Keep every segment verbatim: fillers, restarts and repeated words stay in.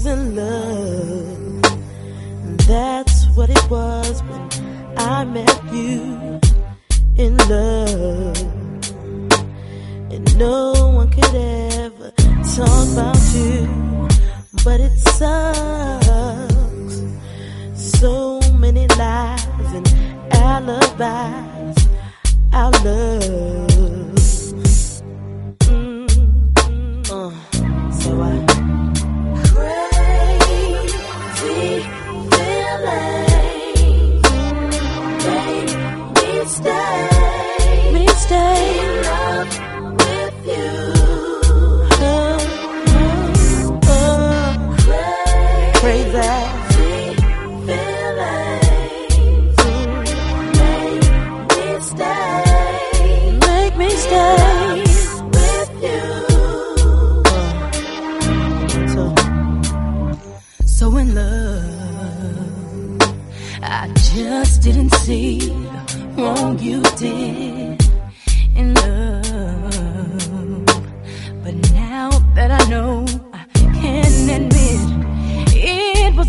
was in love. That's what it was when I met you. In love. And no one could ever talk about you. But it sucks. So many lies and alibis. Our love. Mm-hmm. uh, so I crazy feelings make me stay, me stay in love with you. Uh, uh, uh, crazy. I just didn't see the wrong you did in love. But now that I know, I can admit it was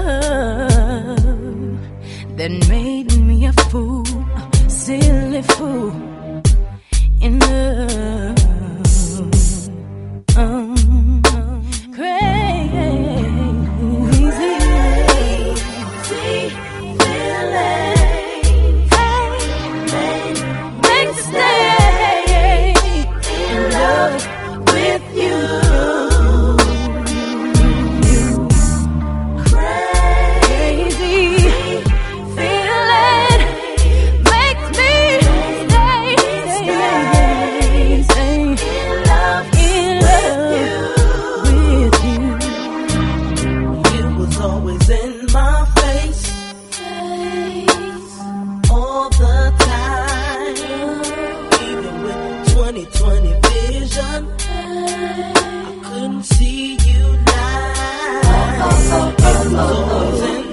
love that made me a fool, a silly fool in love. Um, twenty twenty vision, I couldn't see you now. It was always in